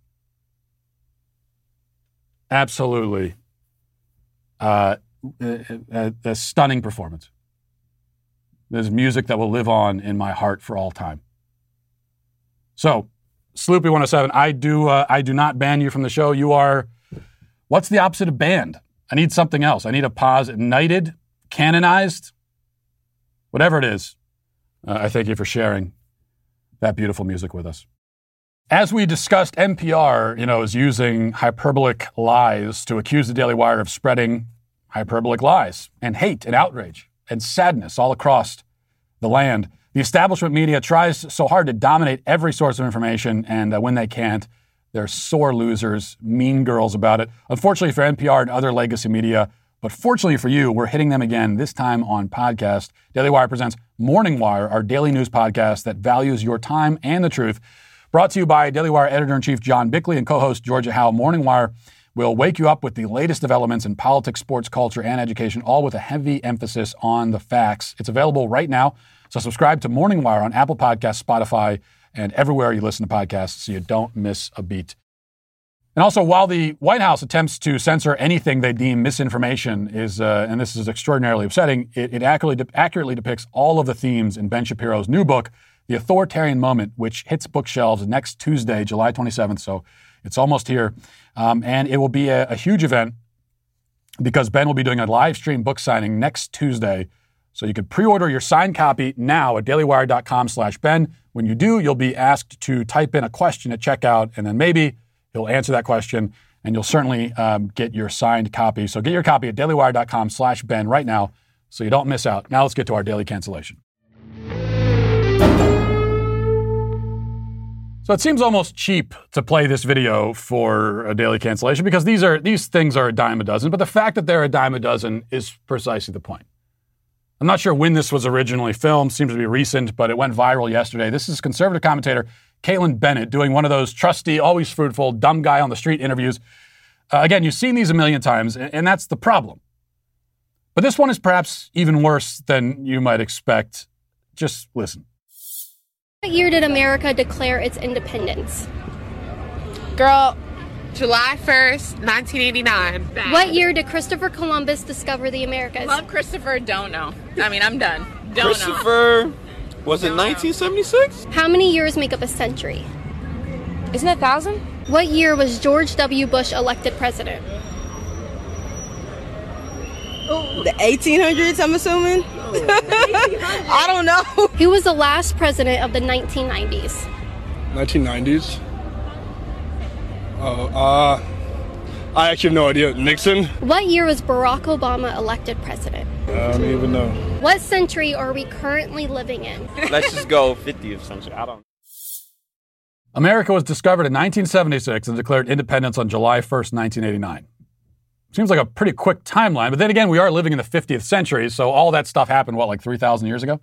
Absolutely a stunning performance. There's music that will live on in my heart for all time. So, Sloopy 107, I do not ban you from the show. You are, what's the opposite of banned? I need something else. I need a pause. Knighted, canonized, whatever it is. I thank you for sharing that beautiful music with us. As we discussed, NPR, is using hyperbolic lies to accuse the Daily Wire of spreading hyperbolic lies and hate and outrage and sadness all across the land. The establishment media tries so hard to dominate every source of information, and when they can't, they're sore losers, mean girls about it. Unfortunately for NPR and other legacy media, but fortunately for you, we're hitting them again, this time on podcast. Daily Wire presents Morning Wire, our daily news podcast that values your time and the truth. Brought to you by Daily Wire editor-in-chief John Bickley and co-host Georgia Howe. Morning Wire will wake you up with the latest developments in politics, sports, culture, and education, all with a heavy emphasis on the facts. It's available right now, so subscribe to Morning Wire on Apple Podcasts, Spotify, and everywhere you listen to podcasts so you don't miss a beat. And also, while the White House attempts to censor anything they deem misinformation, and this is extraordinarily upsetting, it accurately depicts all of the themes in Ben Shapiro's new book, The Authoritarian Moment, which hits bookshelves next Tuesday, July 27th, so it's almost here. And it will be a huge event because Ben will be doing a live stream book signing next Tuesday. So you can pre-order your signed copy now at dailywire.com/Ben. When you do, you'll be asked to type in a question at checkout, and then maybe he'll answer that question, and you'll certainly get your signed copy. So get your copy at dailywire.com/Ben right now so you don't miss out. Now let's get to our daily cancellation. So it seems almost cheap to play this video for a daily cancellation because these things are a dime a dozen, but the fact that they're a dime a dozen is precisely the point. I'm not sure when this was originally filmed, seems to be recent, but it went viral yesterday. This is conservative commentator Caitlin Bennett doing one of those trusty, always fruitful, dumb guy on the street interviews. Again, you've seen these a million times, and that's the problem. But this one is perhaps even worse than you might expect. Just listen. What year did America declare its independence? Girl, July 1st, 1989. Bad. What year did Christopher Columbus discover the Americas? Love Christopher, don't know. I'm done. Don't Christopher, know. Was it 1976? How many years make up a century? Isn't it 1,000? What year was George W. Bush elected president? The 1800s, I'm assuming? I don't know. Who was the last president of the 1990s? 1990s? I actually have no idea. Nixon? What year was Barack Obama elected president? I don't even know. What century are we currently living in? Let's just go 50th century. I don't. America was discovered in 1976 and declared independence on July 1st, 1989. Seems like a pretty quick timeline, but then again, we are living in the 50th century, so all that stuff happened, like 3,000 years ago?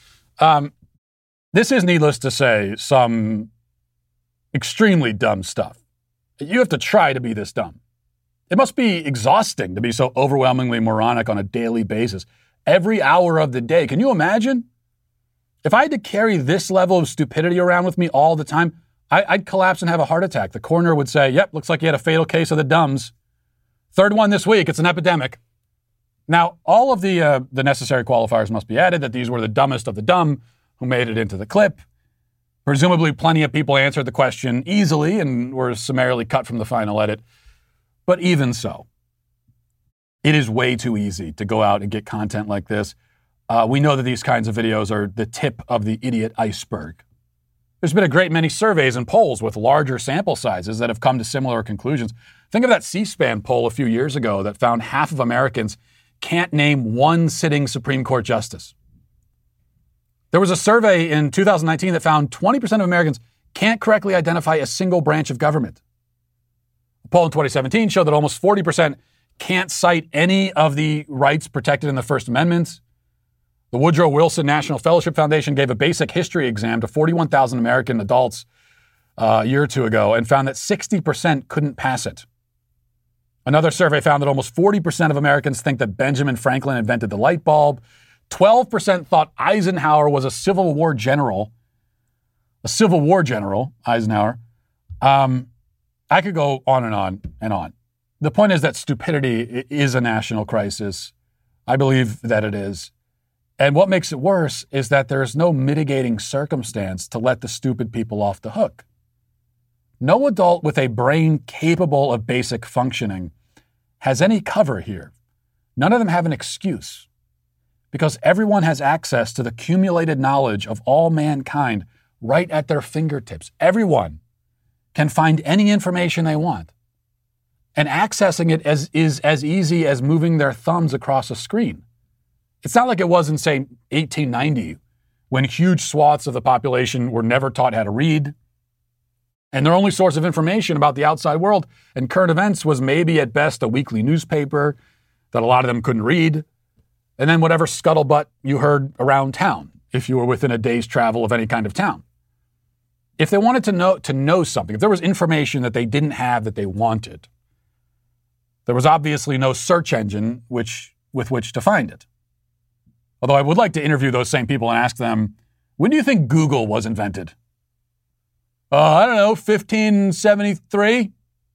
This is, needless to say, some extremely dumb stuff. You have to try to be this dumb. It must be exhausting to be so overwhelmingly moronic on a daily basis. Every hour of the day. Can you imagine? If I had to carry this level of stupidity around with me all the time, I'd collapse and have a heart attack. The coroner would say, yep, looks like you had a fatal case of the dumbs. Third one this week. It's an epidemic. Now, all of the necessary qualifiers must be added, that these were the dumbest of the dumb who made it into the clip. Presumably, plenty of people answered the question easily and were summarily cut from the final edit. But even so, it is way too easy to go out and get content like this. We know that these kinds of videos are the tip of the idiot iceberg. There's been a great many surveys and polls with larger sample sizes that have come to similar conclusions. Think of that C-SPAN poll a few years ago that found half of Americans can't name one sitting Supreme Court justice. There was a survey in 2019 that found 20% of Americans can't correctly identify a single branch of government. A poll in 2017 showed that almost 40% can't cite any of the rights protected in the First Amendment. The Woodrow Wilson National Fellowship Foundation gave a basic history exam to 41,000 American adults a year or two ago and found that 60% couldn't pass it. Another survey found that almost 40% of Americans think that Benjamin Franklin invented the light bulb. 12% thought Eisenhower was a Civil War general. Eisenhower. I could go on and on and on. The point is that stupidity is a national crisis. I believe that it is. And what makes it worse is that there is no mitigating circumstance to let the stupid people off the hook. No adult with a brain capable of basic functioning has any cover here. None of them have an excuse. Because everyone has access to the accumulated knowledge of all mankind right at their fingertips. Everyone can find any information they want. And accessing it is as easy as moving their thumbs across a screen. It's not like it was in, say, 1890, when huge swaths of the population were never taught how to read. And their only source of information about the outside world and current events was maybe at best a weekly newspaper that a lot of them couldn't read. And then whatever scuttlebutt you heard around town, if you were within a day's travel of any kind of town. If they wanted to know something, if there was information that they didn't have that they wanted, there was obviously no search engine with which to find it. Although I would like to interview those same people and ask them, when do you think Google was invented? I don't know, 1573?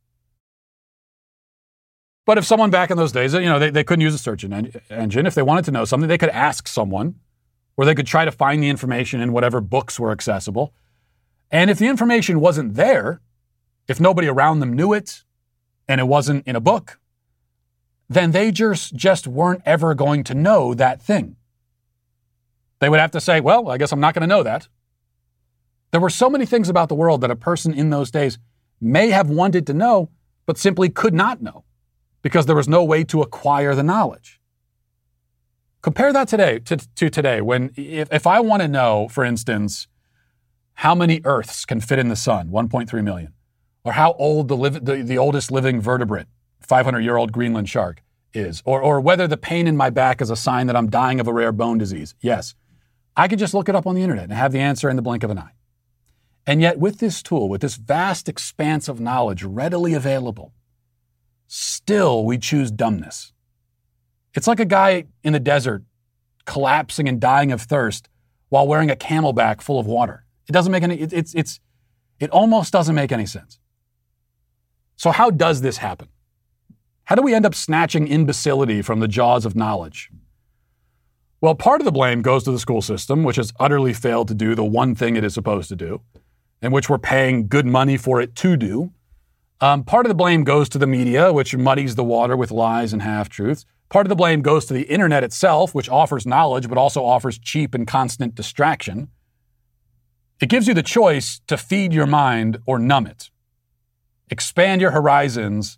But if someone back in those days, they couldn't use a search engine. If they wanted to know something, they could ask someone, or they could try to find the information in whatever books were accessible. And if the information wasn't there, if nobody around them knew it, and it wasn't in a book, then they just weren't ever going to know that thing. They would have to say, well, I guess I'm not going to know that. There were so many things about the world that a person in those days may have wanted to know, but simply could not know, because there was no way to acquire the knowledge. Compare that today to today, when if I want to know, for instance, how many Earths can fit in the sun, 1.3 million, or how old the oldest living vertebrate, 500-year-old Greenland shark, is, or whether the pain in my back is a sign that I'm dying of a rare bone disease. Yes, I could just look it up on the internet and have the answer in the blink of an eye. And yet with this tool, with this vast expanse of knowledge readily available, still we choose dumbness. It's like a guy in the desert collapsing and dying of thirst while wearing a camelback full of water. It doesn't make any, it almost doesn't make any sense. So how does this happen? How do we end up snatching imbecility from the jaws of knowledge? Well, part of the blame goes to the school system, which has utterly failed to do the one thing it is supposed to do, and which we're paying good money for it to do. Part of the blame goes to the media, which muddies the water with lies and half-truths. Part of the blame goes to the internet itself, which offers knowledge, but also offers cheap and constant distraction. It gives you the choice to feed your mind or numb it, expand your horizons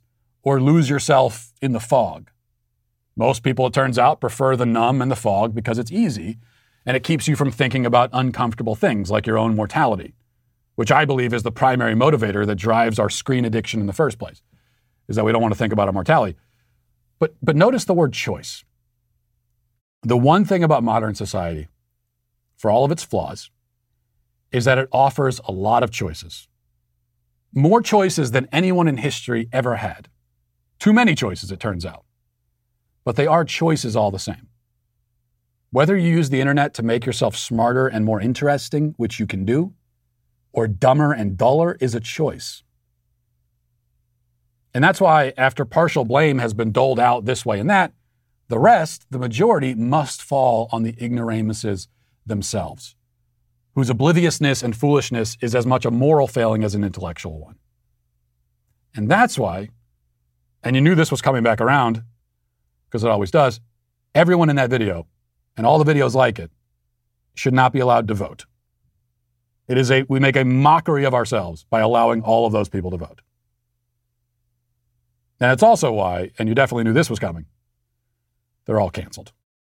or lose yourself in the fog. Most people, it turns out, prefer the numb and the fog because it's easy and it keeps you from thinking about uncomfortable things like your own mortality, which I believe is the primary motivator that drives our screen addiction in the first place, is that we don't want to think about our mortality. But notice the word choice. The one thing about modern society, for all of its flaws, is that it offers a lot of choices. More choices than anyone in history ever had. Too many choices, it turns out. But they are choices all the same. Whether you use the internet to make yourself smarter and more interesting, which you can do, or dumber and duller, is a choice. And that's why, after partial blame has been doled out this way and that, the rest, the majority, must fall on the ignoramuses themselves, whose obliviousness and foolishness is as much a moral failing as an intellectual one. And that's why, and you knew this was coming back around, because it always does, everyone in that video, and all the videos like it, should not be allowed to vote. We make a mockery of ourselves by allowing all of those people to vote. And it's also why, and you definitely knew this was coming, they're all canceled.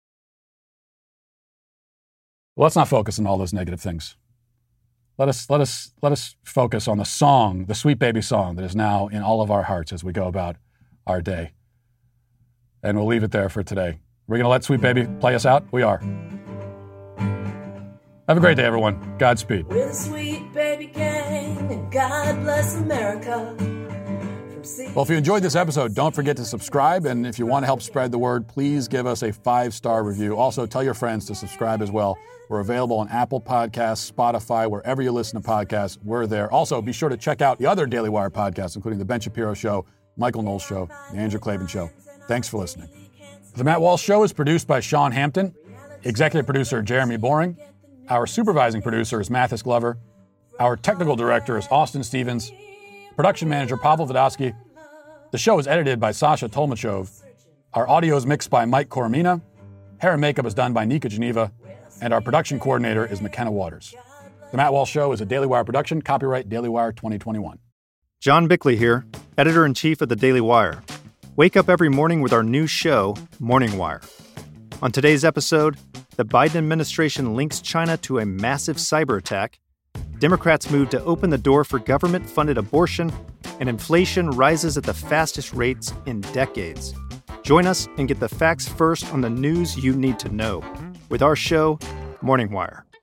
Well, let's not focus on all those negative things. Let us focus on the song, the Sweet Baby song that is now in all of our hearts as we go about our day. And we'll leave it there for today. We're going to let Sweet Baby play us out? We are. Have a great day, everyone. Godspeed. We're the Sweet Baby Gang, and God bless America. Well, if you enjoyed this episode, don't forget to subscribe. And if you want to help spread the word, please give us a 5-star review. Also, tell your friends to subscribe as well. We're available on Apple Podcasts, Spotify, wherever you listen to podcasts, we're there. Also, be sure to check out the other Daily Wire podcasts, including The Ben Shapiro Show, Michael Knowles Show, The Andrew Klavan Show. Thanks for listening. The Matt Walsh Show is produced by Sean Hampton, executive producer Jeremy Boring. Our supervising producer is Mathis Glover. Our technical director is Austin Stevens. Production manager Pavel Vodosky. The show is edited by Sasha Tolmachov. Our audio is mixed by Mike Coromina. Hair and makeup is done by Nika Geneva. And our production coordinator is McKenna Waters. The Matt Walsh Show is a Daily Wire production. Copyright Daily Wire 2021. John Bickley here, editor-in-chief of the Daily Wire. Wake up every morning with our new show, Morning Wire. On today's episode, the Biden administration links China to a massive cyber attack, Democrats move to open the door for government-funded abortion, and inflation rises at the fastest rates in decades. Join us and get the facts first on the news you need to know with our show, Morning Wire.